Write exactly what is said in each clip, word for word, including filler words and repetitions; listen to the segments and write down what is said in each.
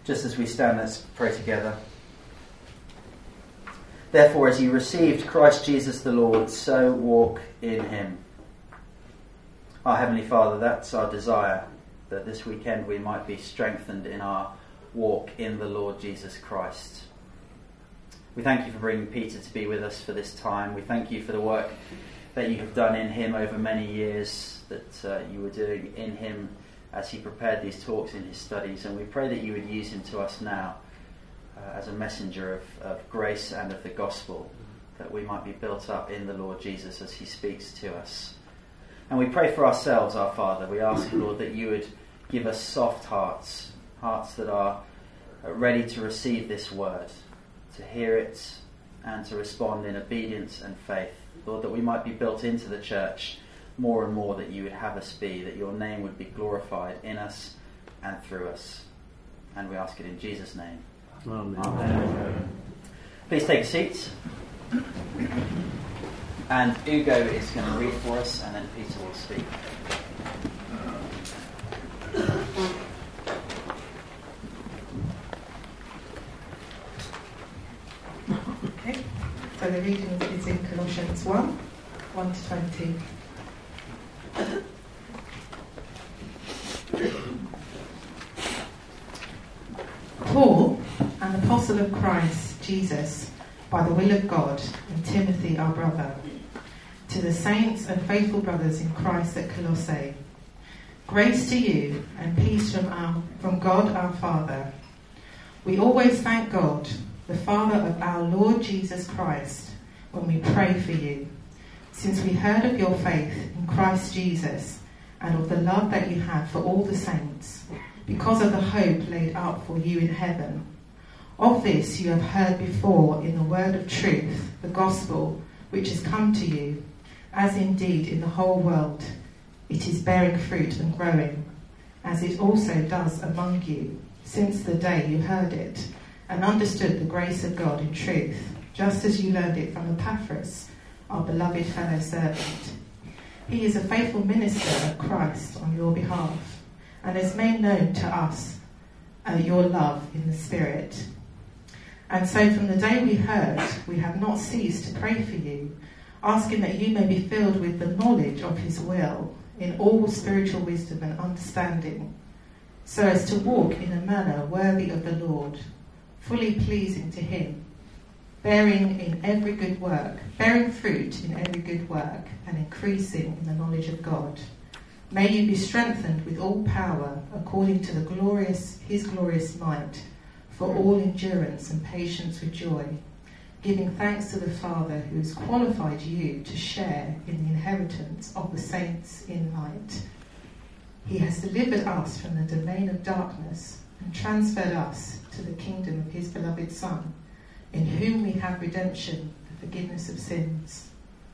Just as we stand, let's pray together. Therefore, as you received Christ Jesus the Lord, so walk in him. Our Heavenly Father, that's our desire, that this weekend we might be strengthened in our walk in the Lord Jesus Christ. We thank you for bringing Peter to be with us for this time. We thank you for the work that you have done in him over many years, that uh, you were doing in him as he prepared these talks in his studies. And we pray that you would use him to us now uh, as a messenger of, of grace and of the gospel, that we might be built up in the Lord Jesus as he speaks to us. And we pray for ourselves, our Father. We ask, Lord, that you would give us soft hearts, hearts that are ready to receive this word, to hear it and to respond in obedience and faith. Lord, that we might be built into the church more and more, that you would have us be, that your name would be glorified in us and through us. And we ask it in Jesus' name. Amen. Amen. Please take a seat. And Ugo is going to read for us, and then Peter will speak. Okay, so the reading is in Colossians one, one to twenty. Paul, an apostle of Christ Jesus, by the will of God, and Timothy our brother, to the saints and faithful brothers in Christ at Colossae, grace to you and peace from our, from God our Father. We always thank God, the Father of our Lord Jesus Christ, when we pray for you, since we heard of your faith in Christ Jesus and of the love that you have for all the saints, because of the hope laid up for you in heaven. Of this you have heard before in the word of truth, the gospel, which has come to you, as indeed in the whole world it is bearing fruit and growing, as it also does among you, since the day you heard it, and understood the grace of God in truth, just as you learned it from Epaphras, our beloved fellow servant. He is a faithful minister of Christ on your behalf, and has made known to us uh, your love in the Spirit. And so from the day we heard, we have not ceased to pray for you, asking that you may be filled with the knowledge of his will, in all spiritual wisdom and understanding, so as to walk in a manner worthy of the Lord, fully pleasing to him, bearing in every good work, bearing fruit in every good work, and increasing in the knowledge of God. May you be strengthened with all power according to the glorious his glorious might, for all endurance and patience with joy, giving thanks to the Father who has qualified you to share in the inheritance of the saints in light. He has delivered us from the domain of darkness and transferred us to the kingdom of his beloved Son, in whom we have redemption, the forgiveness of sins.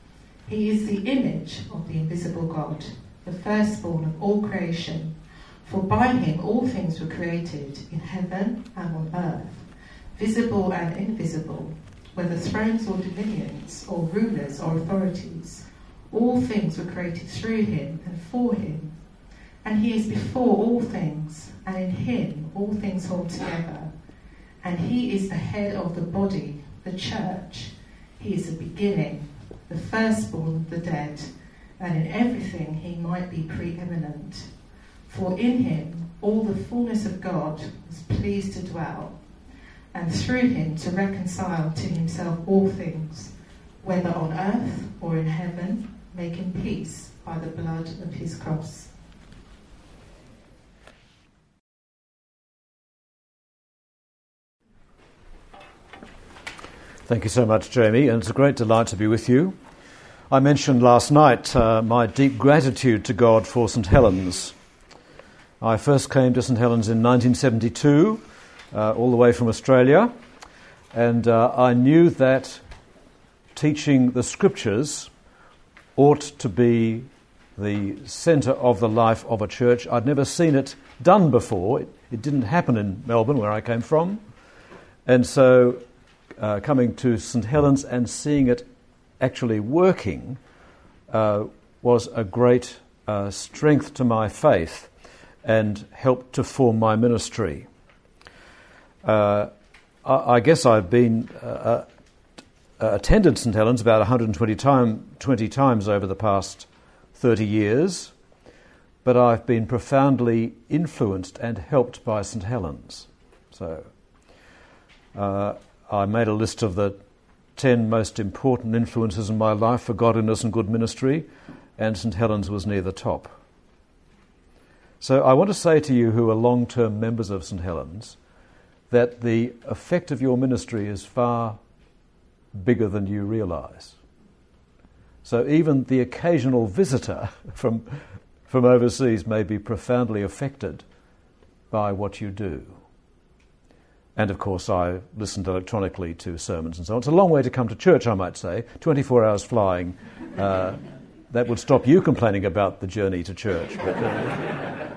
He is the image of the invisible God, the firstborn of all creation, for by him all things were created, in heaven and on earth, visible and invisible, whether thrones or dominions, or rulers or authorities. All things were created through him and for him. And he is before all things, and in him all things hold together. And he is the head of the body, the church. He is the beginning, the firstborn of the dead, and in everything he might be preeminent. For in him all the fullness of God was pleased to dwell, and through him to reconcile to himself all things, whether on earth or in heaven, making peace by the blood of his cross. Thank you so much, Jamie, and it's a great delight to be with you. I mentioned last night uh, my deep gratitude to God for St Helens. I first came to St Helens in nineteen seventy-two, uh, all the way from Australia, and uh, I knew that teaching the Scriptures ought to be the centre of the life of a church. I'd never seen it done before. It, it didn't happen in Melbourne, where I came from, and so uh, coming to St Helens and seeing it actually working uh, was a great uh, strength to my faith and helped to form my ministry. Uh, I, I guess I've been uh, uh, attended St Helens about one hundred twenty, time, twenty times over the past thirty years, but I've been profoundly influenced and helped by St Helens. So uh, I made a list of the ten most important influences in my life for godliness and good ministry, and St Helens was near the top. So I want to say to you who are long-term members of St Helens that the effect of your ministry is far bigger than you realise. So even the occasional visitor from, from overseas may be profoundly affected by what you do. And of course I listened electronically to sermons and so on. It's a long way to come to church, I might say, twenty-four hours flying. Uh, that would stop you complaining about the journey to church. But, uh,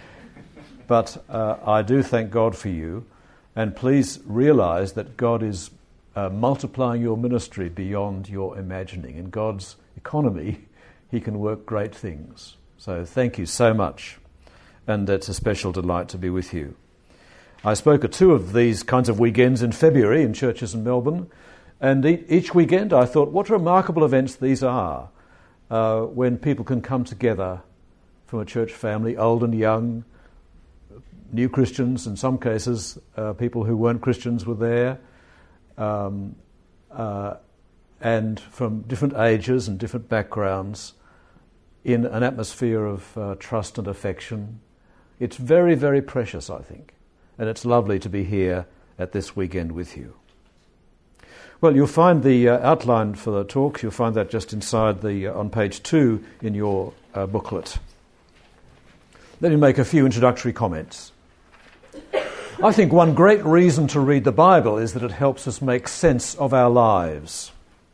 but uh, I do thank God for you, and please realise that God is uh, multiplying your ministry beyond your imagining. In God's economy, he can work great things. So thank you so much, and it's a special delight to be with you. I spoke at two of these kinds of weekends in February in churches in Melbourne, and e- each weekend I thought, what remarkable events these are, uh, when people can come together from a church family, old and young, new Christians, in some cases uh, people who weren't Christians were there, um, uh, and from different ages and different backgrounds, in an atmosphere of uh, trust and affection. It's very, very precious, I think. And it's lovely to be here at this weekend with you. Well, you'll find the uh, outline for the talk. You'll find that just inside the uh, on page two in your uh, booklet. Let me make a few introductory comments. I think one great reason to read the Bible is that it helps us make sense of our lives.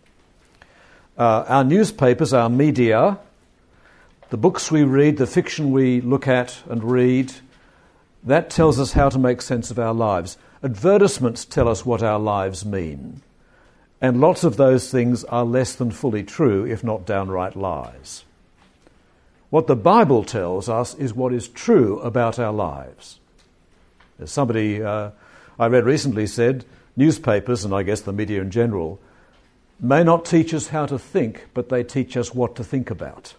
Uh, our newspapers, our media, the books we read, the fiction we look at and read, that tells us how to make sense of our lives. Advertisements tell us what our lives mean. And lots of those things are less than fully true, if not downright lies. What the Bible tells us is what is true about our lives. As somebody uh, I read recently said, newspapers, and I guess the media in general, may not teach us how to think, but they teach us what to think about.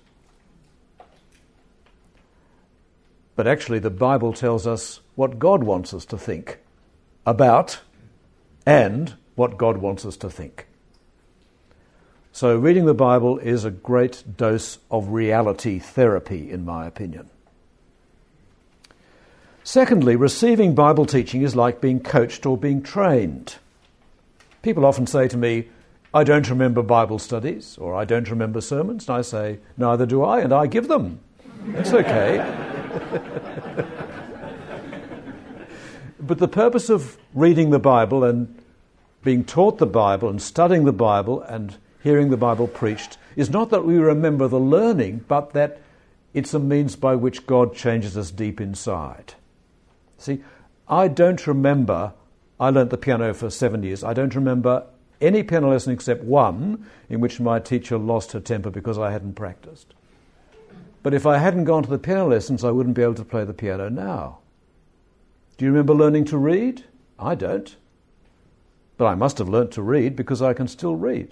But actually the Bible tells us what God wants us to think about and what God wants us to think. So reading the Bible is a great dose of reality therapy, in my opinion. Secondly, receiving Bible teaching is like being coached or being trained. People often say to me, I don't remember Bible studies, or I don't remember sermons, and I say, neither do I, and I give them. It's okay. But the purpose of reading the Bible and being taught the Bible and studying the Bible and hearing the Bible preached is not that we remember the learning, but that it's a means by which God changes us deep inside. See, I don't remember, I learnt the piano for seven years, I don't remember any piano lesson except one in which my teacher lost her temper because I hadn't practiced. But if I hadn't gone to the piano lessons, I wouldn't be able to play the piano now. Do you remember learning to read? I don't. But I must have learnt to read because I can still read.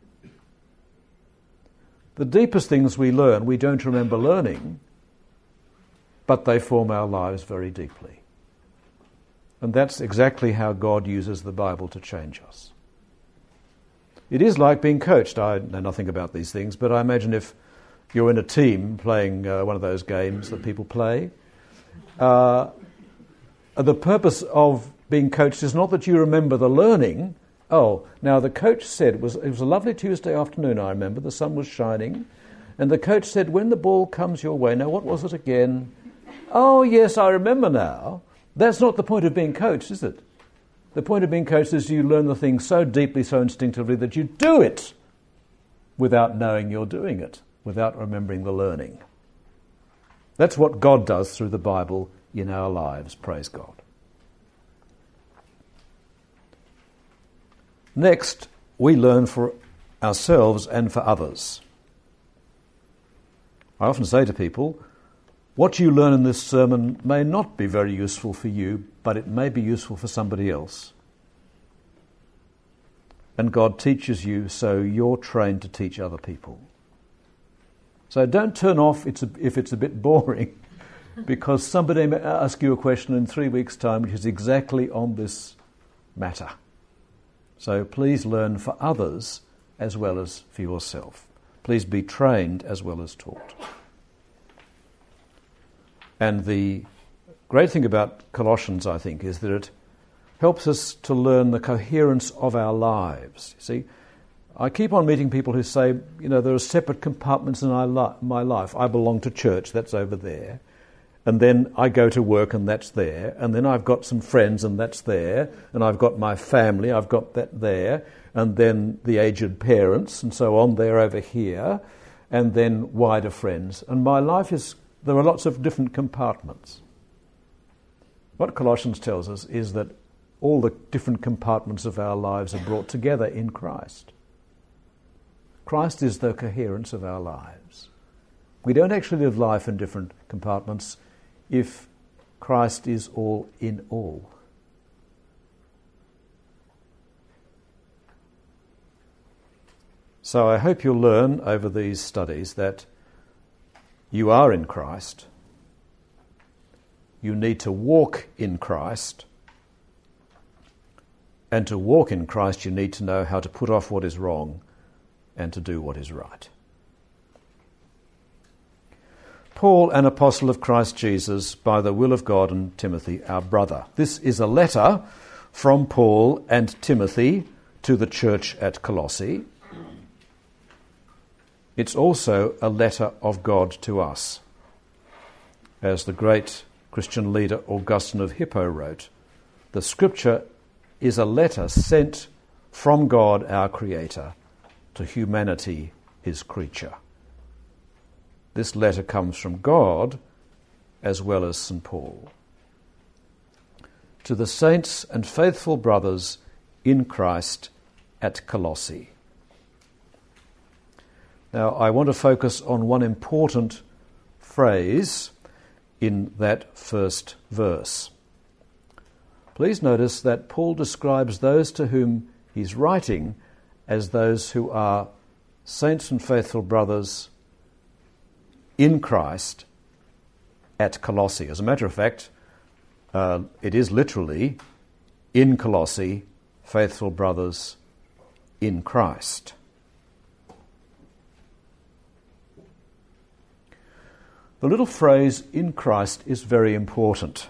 The deepest things we learn, we don't remember learning, but they form our lives very deeply. And that's exactly how God uses the Bible to change us. It is like being coached. I know nothing about these things, but I imagine if you're in a team playing uh, one of those games that people play, uh, the purpose of being coached is not that you remember the learning. Oh, now the coach said, it was, it was a lovely Tuesday afternoon, I remember, the sun was shining, and the coach said, when the ball comes your way, now what was it again? Oh, yes, I remember now. That's not the point of being coached, is it? The point of being coached is you learn the thing so deeply, so instinctively that you do it without knowing you're doing it, without remembering the learning. That's what God does through the Bible in our lives, praise God. Next, we learn for ourselves and for others. I often say to people, What you learn in this sermon may not be very useful for you, but it may be useful for somebody else. And God teaches you so you're trained to teach other people. So don't turn off if it's a bit boring, because somebody may ask you a question in three weeks' time which is exactly on this matter. So please learn for others as well as for yourself. Please be trained as well as taught. And the great thing about Colossians, I think, is that it helps us to learn the coherence of our lives. You see, I keep on meeting people who say, you know, there are separate compartments in my life. I belong to church, that's over there. And then I go to work, and that's there. And then I've got some friends, and that's there. And I've got my family, I've got that there. And then the aged parents, and so on, they're over here. And then wider friends. And my life is, there are lots of different compartments. What Colossians tells us is that all the different compartments of our lives are brought together in Christ. Christ is the coherence of our lives. We don't actually live life in different compartments if Christ is all in all. So I hope you'll learn over these studies that you are in Christ. You need to walk in Christ. And to walk in Christ, you need to know how to put off what is wrong and to do what is right. Paul, an apostle of Christ Jesus, by the will of God, and Timothy, our brother. This is a letter from Paul and Timothy to the church at Colossae. It's also a letter of God to us. As the great Christian leader Augustine of Hippo wrote, the Scripture is a letter sent from God, our Creator, to humanity, his creature. This letter comes from God as well as Saint Paul. To the saints and faithful brothers in Christ at Colossae. Now, I want to focus on one important phrase in that first verse. Please notice that Paul describes those to whom he's writing as those who are saints and faithful brothers in Christ at Colossae. As a matter of fact, uh, it is literally in Colossae, faithful brothers in Christ. The little phrase in Christ is very important.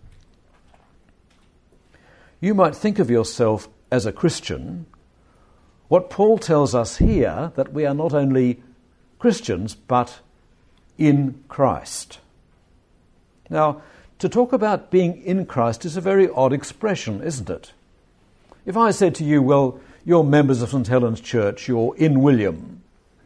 You might think of yourself as a Christian. What Paul tells us here, that we are not only Christians, but in Christ. Now, to talk about being in Christ is a very odd expression, isn't it? If I said to you, well, you're members of Saint Helen's Church, you're in William,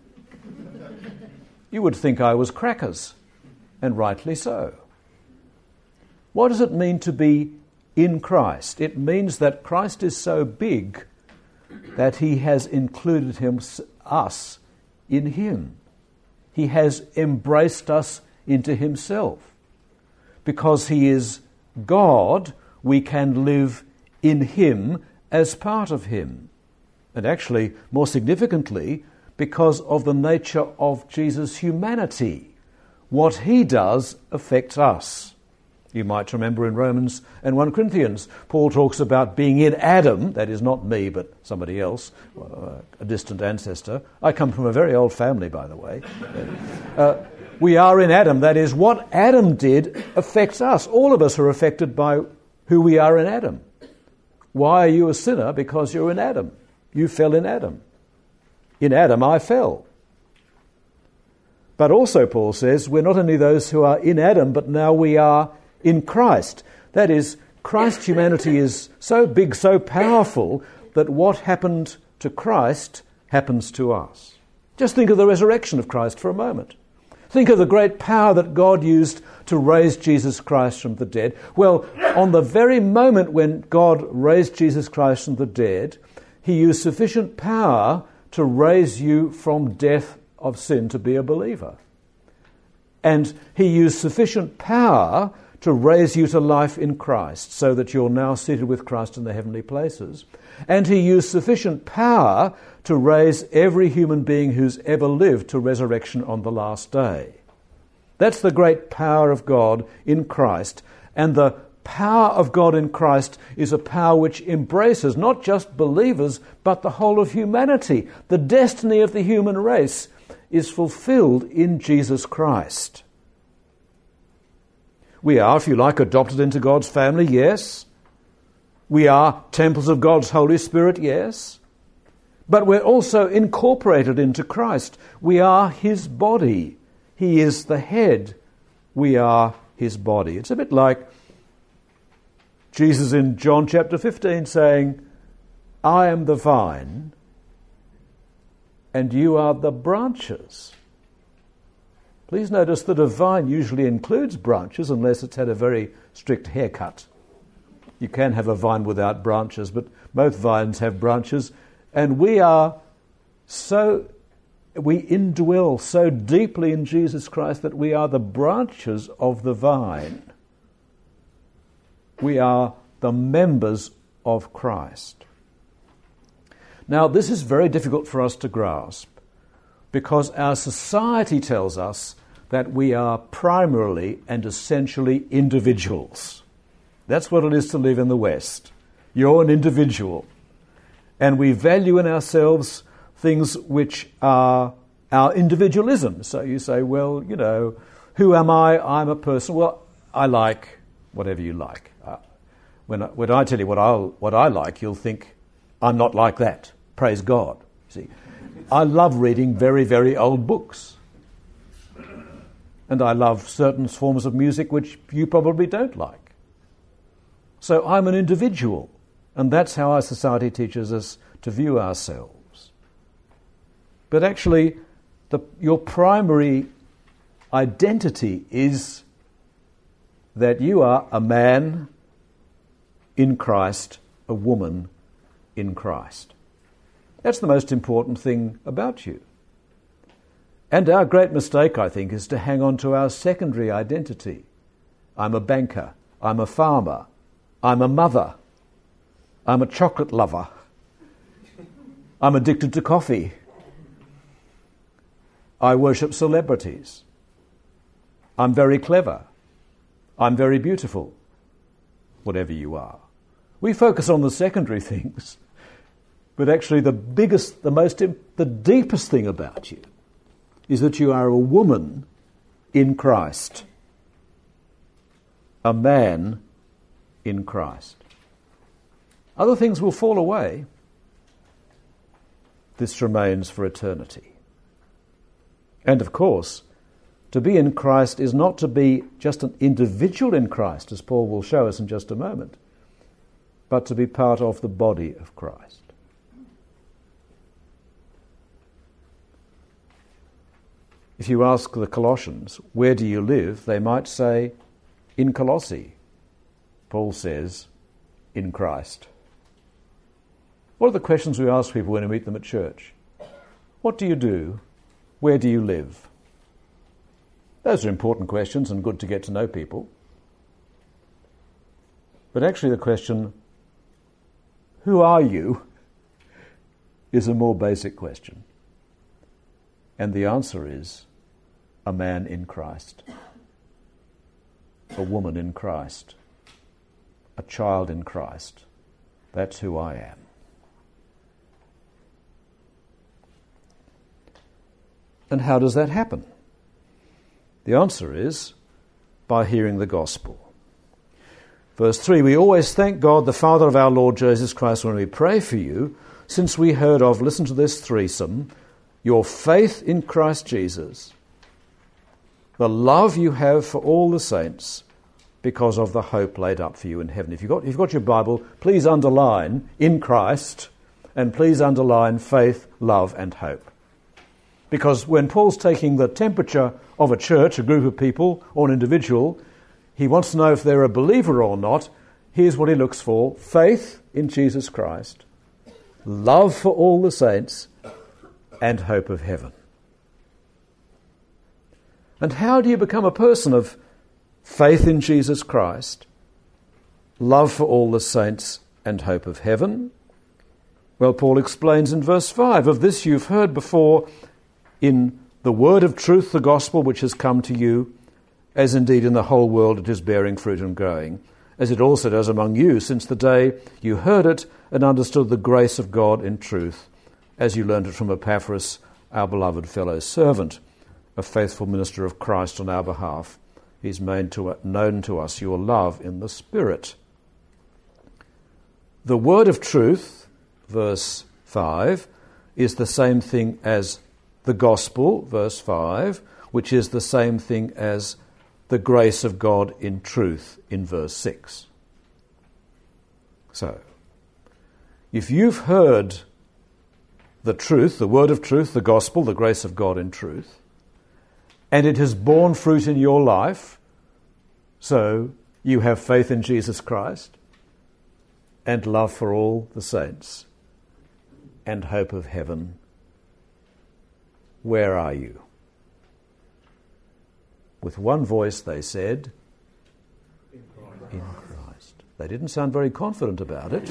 you would think I was crackers, and rightly so. What does it mean to be in Christ? It means that Christ is so big that he has included him, us in him. He has embraced us into himself. Because he is God, we can live in him as part of him. And actually, more significantly, because of the nature of Jesus' humanity. What he does affects us. You might remember in Romans and First Corinthians, Paul talks about being in Adam, that is not me, but somebody else, uh, a distant ancestor. I come from a very old family, by the way. Uh, we are in Adam, that is, what Adam did affects us. All of us are affected by who we are in Adam. Why are you a sinner? Because you're in Adam. You fell in Adam. In Adam I fell. But also, Paul says, we're not only those who are in Adam, but now we are in Christ. That is, Christ's humanity is so big, so powerful, that what happened to Christ happens to us. Just think of the resurrection of Christ for a moment. Think of the great power that God used to raise Jesus Christ from the dead. Well, on the very moment when God raised Jesus Christ from the dead, he used sufficient power to raise you from death of sin to be a believer. And he used sufficient power to raise you to life in Christ, so that you're now seated with Christ in the heavenly places. And he used sufficient power to raise every human being who's ever lived to resurrection on the last day. That's the great power of God in Christ. And the power of God in Christ is a power which embraces not just believers, but the whole of humanity. The destiny of the human race is fulfilled in Jesus Christ. We are, if you like, adopted into God's family, yes. We are temples of God's Holy Spirit, yes. But we're also incorporated into Christ. We are his body. He is the head. We are his body. It's a bit like Jesus in John chapter fifteen saying, I am the vine and you are the branches. Please notice that a vine usually includes branches unless it's had a very strict haircut. You can have a vine without branches, but most vines have branches. And we are so, we indwell so deeply in Jesus Christ that we are the branches of the vine. We are the members of Christ. Now, this is very difficult for us to grasp because our society tells us that we are primarily and essentially individuals. That's what it is to live in the West. You're an individual. And we value in ourselves things which are our individualism. So you say, well, you know, who am I? I'm a person. Well, I like whatever you like. Uh, when, I, when I tell you what, I'll, what I like, you'll think, I'm not like that. Praise God. See, I love reading very, very old books. And I love certain forms of music which you probably don't like. So I'm an individual. And that's how our society teaches us to view ourselves. But actually, the, your primary identity is that you are a man in Christ, a woman in Christ. That's the most important thing about you. And our great mistake, I think, is to hang on to our secondary identity. I'm a banker. I'm a farmer. I'm a mother. I'm a chocolate lover. I'm addicted to coffee. I worship celebrities. I'm very clever. I'm very beautiful. Whatever you are. We focus on the secondary things, but actually the biggest, the most, the deepest thing about you is that you are a woman in Christ. A man in Christ. Other things will fall away. This remains for eternity. And of course, to be in Christ is not to be just an individual in Christ, as Paul will show us in just a moment, but to be part of the body of Christ. If you ask the Colossians, where do you live? They might say, in Colossae. Paul says, in Christ. What are the questions we ask people when we meet them at church? What do you do? Where do you live? Those are important questions and good to get to know people. But actually the question, who are you, is a more basic question. And the answer is a man in Christ, a woman in Christ, a child in Christ. That's who I am. And how does that happen? The answer is by hearing the gospel. Verse three, we always thank God, the Father of our Lord Jesus Christ, when we pray for you, since we heard of, listen to this threesome, your faith in Christ Jesus, the love you have for all the saints, because of the hope laid up for you in heaven. If you've got, if you've got your Bible, please underline in Christ, and please underline faith, love, and hope. Because when Paul's taking the temperature of a church, a group of people, or an individual, he wants to know if they're a believer or not. Here's what he looks for: faith in Jesus Christ, love for all the saints, and hope of heaven. And how do you become a person of faith in Jesus Christ, love for all the saints, and hope of heaven? Well, Paul explains in verse five, of this you've heard before in the word of truth, the gospel which has come to you, as indeed in the whole world it is bearing fruit and growing, as it also does among you since the day you heard it and understood the grace of God in truth, as you learned it from Epaphras, our beloved fellow servant, a faithful minister of Christ on our behalf. He's made to, known to us your love in the Spirit. The word of truth, verse five, is the same thing as the gospel, verse five, which is the same thing as the grace of God in truth, in verse six. So, if you've heard the truth, the word of truth, the gospel, the grace of God in truth, and it has borne fruit in your life, so you have faith in Jesus Christ, and love for all the saints, and hope of heaven, where are you? With one voice they said, in Christ. In Christ. They didn't sound very confident about it.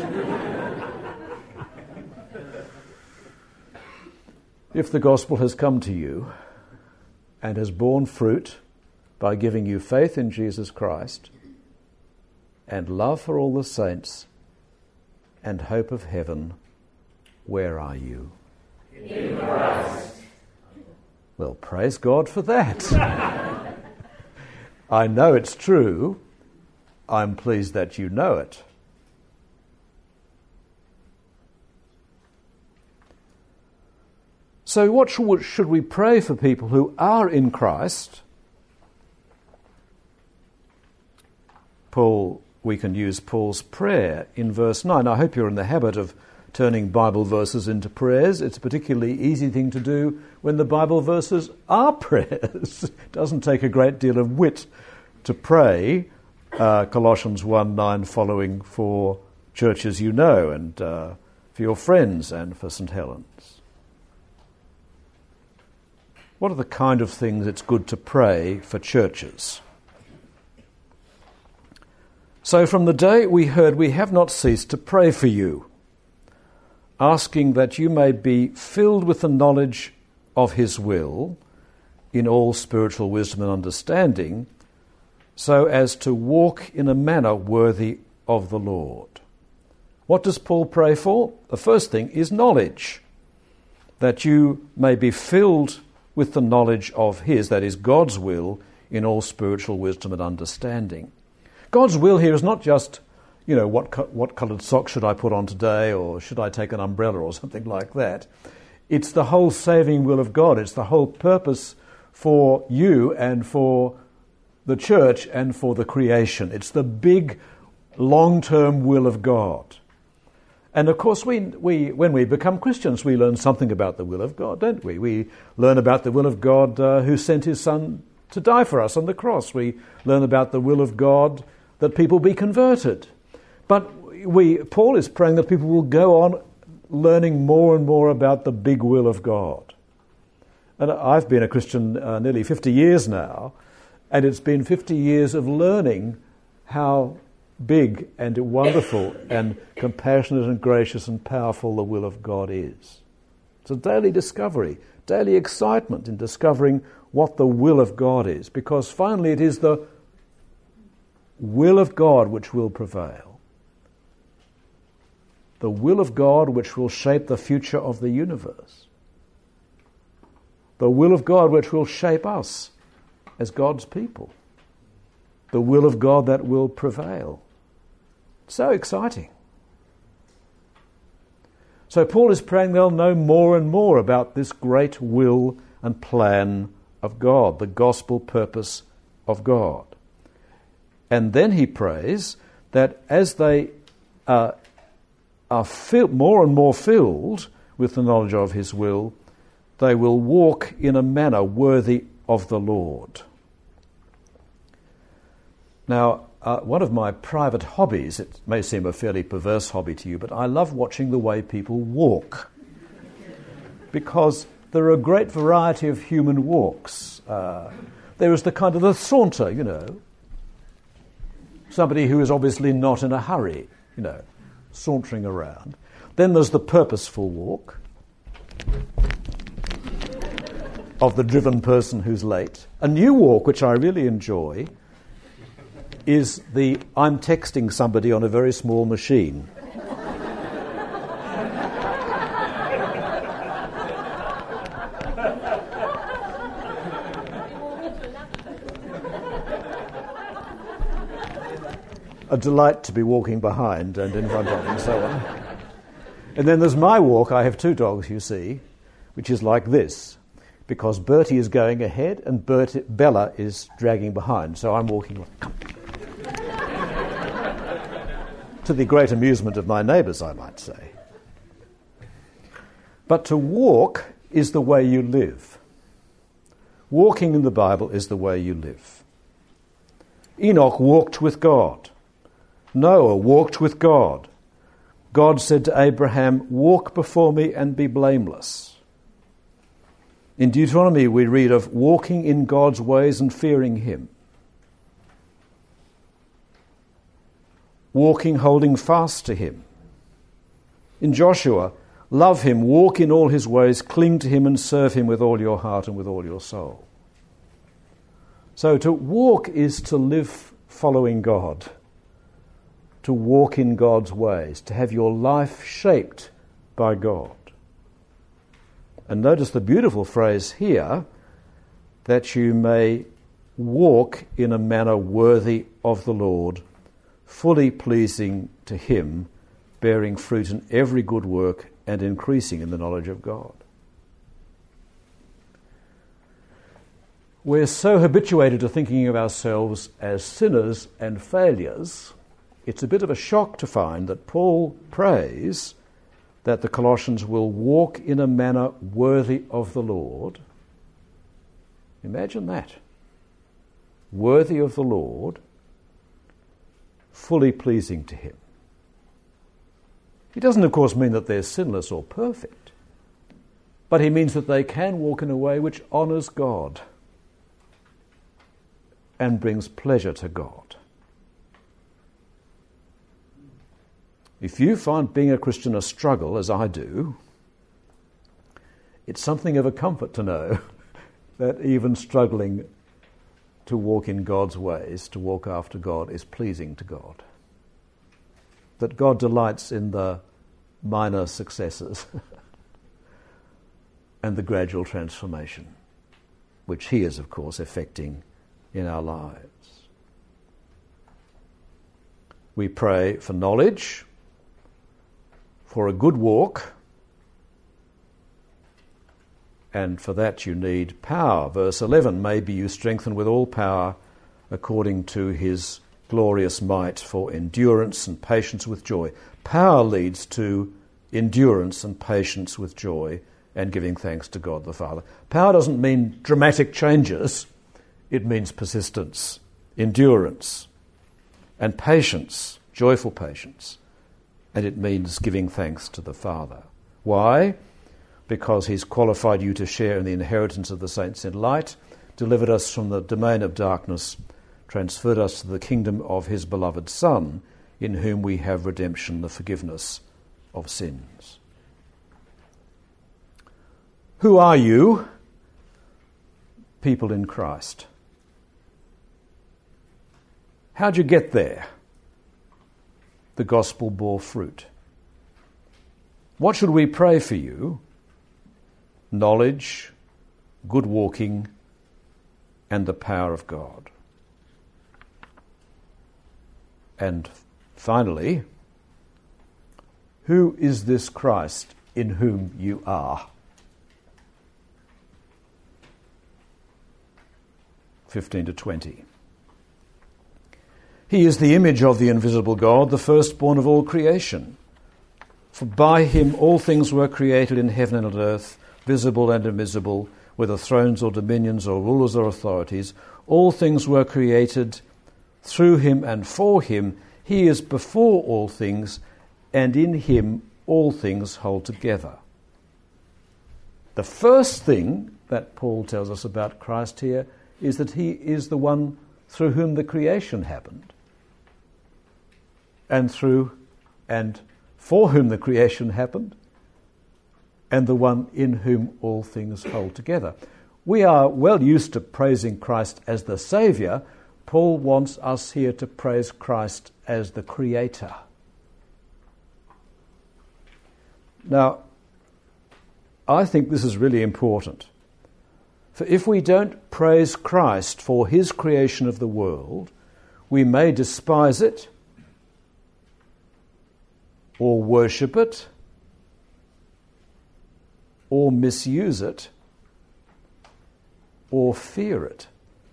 If the gospel has come to you and has borne fruit by giving you faith in Jesus Christ and love for all the saints and hope of heaven, where are you? In Christ. Well, praise God for that. I know it's true. I'm pleased that you know it. So what should we pray for people who are in Christ? Paul, we can use Paul's prayer in verse nine. I hope you're in the habit of turning Bible verses into prayers. It's a particularly easy thing to do when the Bible verses are prayers. It doesn't take a great deal of wit to pray uh, Colossians one nine following for churches you know, and uh, for your friends and for St Helens. What are the kind of things it's good to pray for churches? So from the day we heard, we have not ceased to pray for you, asking that you may be filled with the knowledge of his will in all spiritual wisdom and understanding, so as to walk in a manner worthy of the Lord. What does Paul pray for? The first thing is knowledge, that you may be filled with the knowledge of his, that is God's will, in all spiritual wisdom and understanding. God's will here is not just, you know, what co- what coloured socks should I put on today, or should I take an umbrella or something like that. It's the whole saving will of God. It's the whole purpose for you and for the church and for the creation. It's the big, long-term will of God. And of course, we, we when we become Christians, we learn something about the will of God, don't we? We learn about the will of God uh, who sent his Son to die for us on the cross. We learn about the will of God that people be converted. But we, Paul is praying that people will go on learning more and more about the big will of God. And I've been a Christian uh, nearly fifty years now, and it's been fifty years of learning how big and wonderful and compassionate and gracious and powerful the will of God is. It's a daily discovery, daily excitement in discovering what the will of God is, because finally it is the will of God which will prevail. The will of God which will shape the future of the universe. The will of God which will shape us as God's people. The will of God that will prevail. So exciting. So Paul is praying they'll know more and more about this great will and plan of God, the gospel purpose of God. And then he prays that as they uh, are fill, more and more filled with the knowledge of his will, they will walk in a manner worthy of the Lord. Now, uh, one of my private hobbies, it may seem a fairly perverse hobby to you, but I love watching the way people walk, because there are a great variety of human walks. Uh, There is the kind of the saunter, you know. Somebody who is obviously not in a hurry, you know, sauntering around. Then there's the purposeful walk of the driven person who's late. A new walk, which I really enjoy, is the I'm texting somebody on a very small machine. A delight to be walking behind and in front of and so on. And then there's my walk. I have two dogs, you see, which is like this, because Bertie is going ahead and Bertie, Bella is dragging behind. So I'm walking like, come. To the great amusement of my neighbours, I might say. But to walk is the way you live. Walking in the Bible is the way you live. Enoch walked with God. Noah walked with God. God said to Abraham, walk before me and be blameless. In Deuteronomy we read of walking in God's ways and fearing him. Walking, holding fast to him. In Joshua, love him, walk in all his ways, cling to him and serve him with all your heart and with all your soul. So to walk is to live following God. To walk in God's ways, to have your life shaped by God. And notice the beautiful phrase here, that you may walk in a manner worthy of the Lord, fully pleasing to him, bearing fruit in every good work and increasing in the knowledge of God. We're so habituated to thinking of ourselves as sinners and failures, it's a bit of a shock to find that Paul prays that the Colossians will walk in a manner worthy of the Lord. Imagine that. Worthy of the Lord, fully pleasing to him. He doesn't, of course, mean that they're sinless or perfect, but he means that they can walk in a way which honours God and brings pleasure to God. If you find being a Christian a struggle, as I do, it's something of a comfort to know that even struggling to walk in God's ways, to walk after God, is pleasing to God. That God delights in the minor successes and the gradual transformation, which he is, of course, effecting in our lives. We pray for knowledge, for a good walk, and for that you need power. Verse eleven, may be you strengthened with all power according to his glorious might for endurance and patience with joy. Power leads to endurance and patience with joy and giving thanks to God the Father. Power doesn't mean dramatic changes. It means persistence, endurance, and patience, joyful patience. And it means giving thanks to the Father. Why? Because he's qualified you to share in the inheritance of the saints in light, delivered us from the domain of darkness, transferred us to the kingdom of his beloved Son, in whom we have redemption, the forgiveness of sins. Who are you? People in Christ. How'd you get there? The gospel bore fruit. What should we pray for you? Knowledge, good walking, and the power of God. And finally, who is this Christ in whom you are? fifteen to twenty. He is the image of the invisible God, the firstborn of all creation. For by him all things were created in heaven and on earth, visible and invisible, whether thrones or dominions or rulers or authorities. All things were created through him and for him. He is before all things, and in him all things hold together. The first thing that Paul tells us about Christ here is that he is the one through whom the creation happened, and through and for whom the creation happened, and the one in whom all things hold together. We are well used to praising Christ as the Saviour. Paul wants us here to praise Christ as the Creator. Now, I think this is really important. For if we don't praise Christ for his creation of the world, we may despise it, or worship it, or misuse it, or fear it.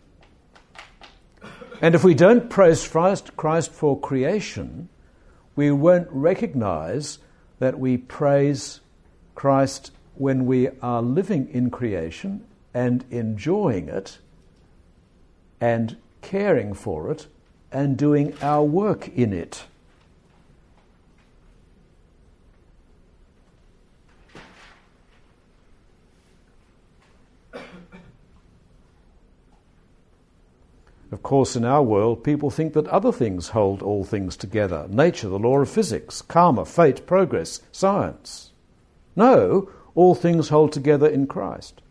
And if we don't praise Christ, Christ for creation, we won't recognize that we praise Christ when we are living in creation and enjoying it and caring for it and doing our work in it. Of course, in our world, people think that other things hold all things together. Nature, the law of physics, karma, fate, progress, science. No, all things hold together in Christ.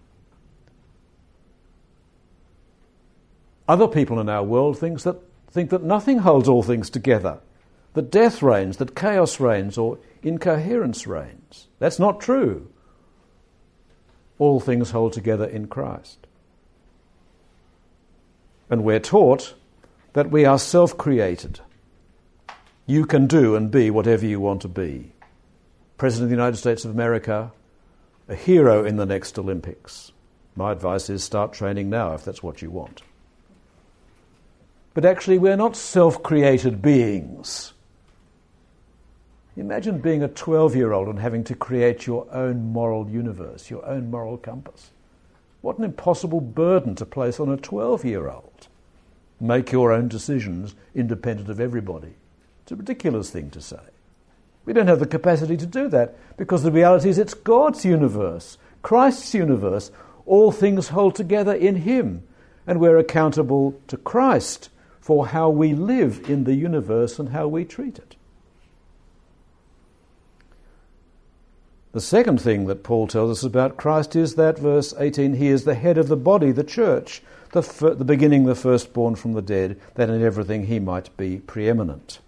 Other people in our world thinks that, think that nothing holds all things together, that death reigns, that chaos reigns, or incoherence reigns. That's not true. All things hold together in Christ. And we're taught that we are self-created. You can do and be whatever you want to be. President of the United States of America, a hero in the next Olympics. My advice is start training now if that's what you want. But actually we're not self-created beings. Imagine being a twelve-year-old and having to create your own moral universe, your own moral compass. What an impossible burden to place on a twelve-year-old. Make your own decisions independent of everybody. It's a ridiculous thing to say. We don't have the capacity to do that because the reality is it's God's universe, Christ's universe. All things hold together in him, and we're accountable to Christ for how we live in the universe and how we treat it. The second thing that Paul tells us about Christ is that, verse eighteen, he is the head of the body, the church, the, fir- the beginning, the firstborn from the dead, that in everything he might be preeminent.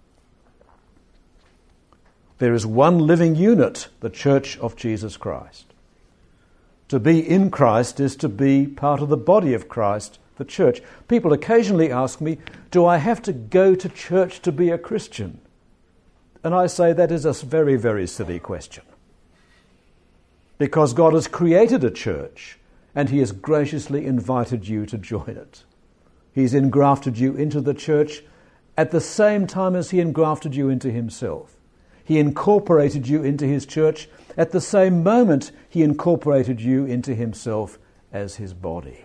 There is one living unit, the church of Jesus Christ. To be in Christ is to be part of the body of Christ, the church. People occasionally ask me, do I have to go to church to be a Christian? And I say that is a very, very silly question. Because God has created a church and he has graciously invited you to join it. He's engrafted you into the church at the same time as he engrafted you into himself. He incorporated you into his church at the same moment he incorporated you into himself as his body.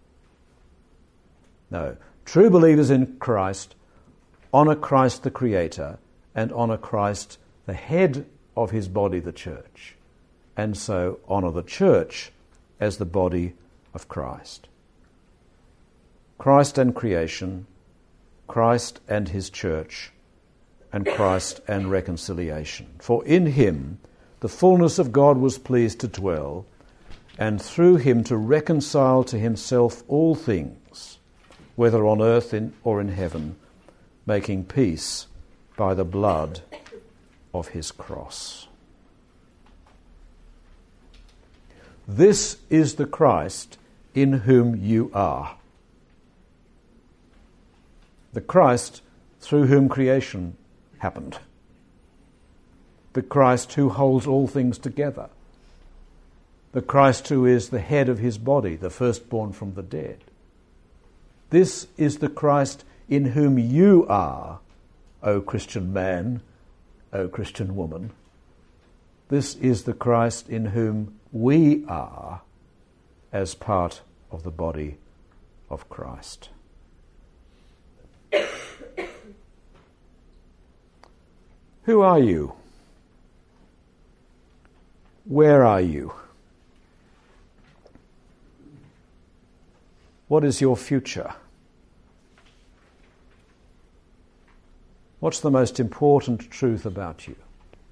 No, true believers in Christ honour Christ the Creator and honour Christ the head of his body, the church, and so honour the church as the body of Christ. Christ and creation, Christ and his church, and Christ and reconciliation. For in him the fullness of God was pleased to dwell, and through him to reconcile to himself all things, whether on earth in, or in heaven, making peace by the blood of his cross. This is the Christ in whom you are. The Christ through whom creation happened. The Christ who holds all things together. The Christ who is the head of his body, the firstborn from the dead. This is the Christ in whom you are, O Christian man, O Christian woman. This is the Christ in whom we are as part of the body of Christ. Who are you? Where are you? What is your future? What's the most important truth about you?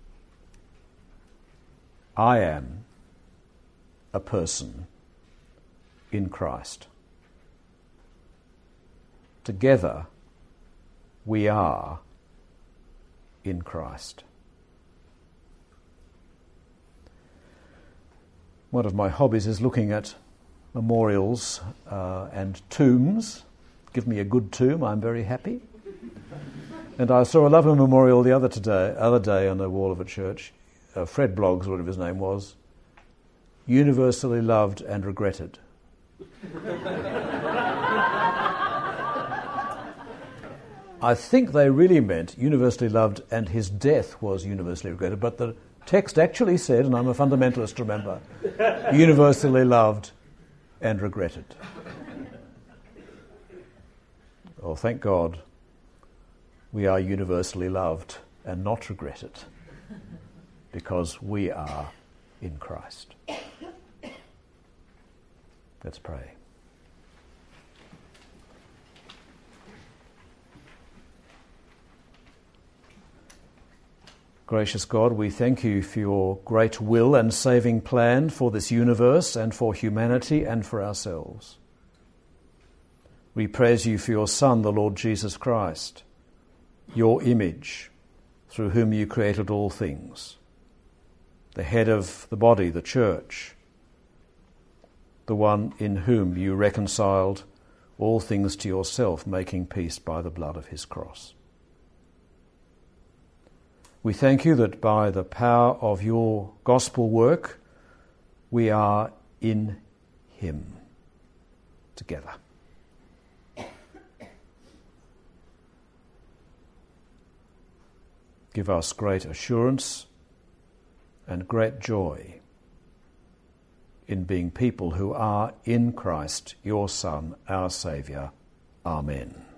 I am a person in Christ. Together, we are in Christ. One of my hobbies is looking at memorials uh, and tombs. Give me a good tomb, I'm very happy. And I saw a lovely memorial the other today, other day on the wall of a church. Uh, Fred Bloggs, whatever his name was, universally loved and regretted. I think they really meant universally loved and his death was universally regretted, but the text actually said, and I'm a fundamentalist, remember, universally loved and regretted. Oh, thank God we are universally loved and not regretted, because we are in Christ. Let's pray. Gracious God, we thank you for your great will and saving plan for this universe and for humanity and for ourselves. We praise you for your Son, the Lord Jesus Christ, your image, through whom you created all things, the head of the body, the church, the one in whom you reconciled all things to yourself, making peace by the blood of his cross. We thank you that by the power of your gospel work, we are in him together. Give us great assurance and great joy in being people who are in Christ, your Son, our Saviour. Amen.